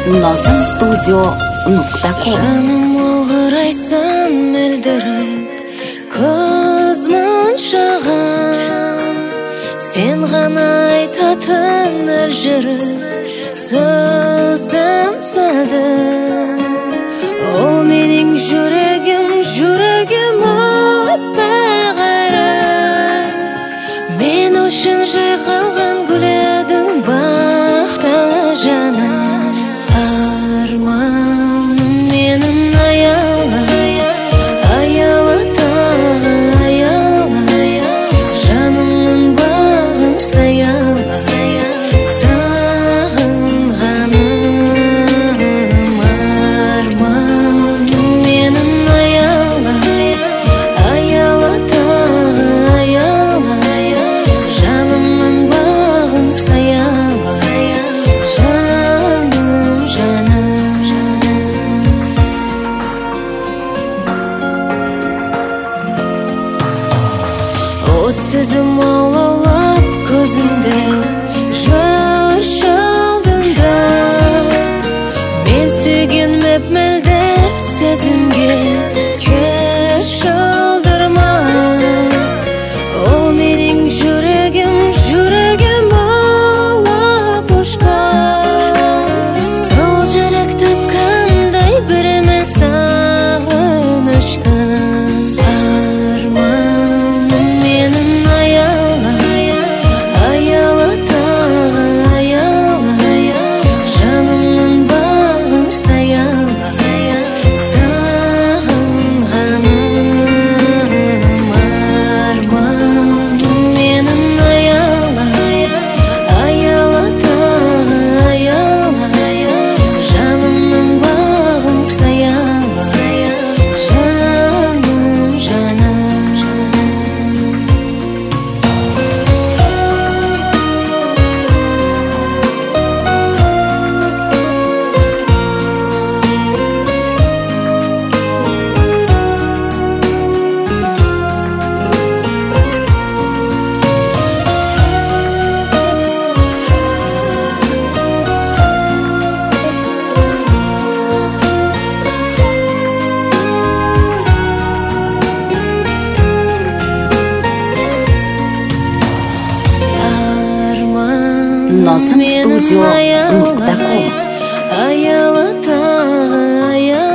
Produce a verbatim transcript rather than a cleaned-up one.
Назым студио нукта ком. Жаным олғырайсан мөлдіріп, көз мұншаған, сен ғана айтатын әр жүріп, сөздім сәдім. О, менің жүрегім, жүрегім өппе ғайры, мен үшін жай қалған гүл едің бақталы жаным. Арманым менің аялы, аялы тағы аялы, жанымның бағын саялы, сағынғаным. Арманым менің аялы, аялы тағы аялы, жанымның бағын саялы, жаным, жаным. От сезім аулаулап көзімде жүрші алдында, мен сүйген мөп-мөлдір сезімге кеш алдырма. О, менің жүрегім, жүрегім аулап ұшқан, сол жүрек тапқандай біріме сағыныштың. Арманым менің аялы, аялы тағы аялы, жанымның бағын саялы, сағынғаным. Арманым менің аялы, аялы тағы аялы, жанымның бағын саялы, жаным, жаным. Назым студио нукта ком. Аялы тағы аялы,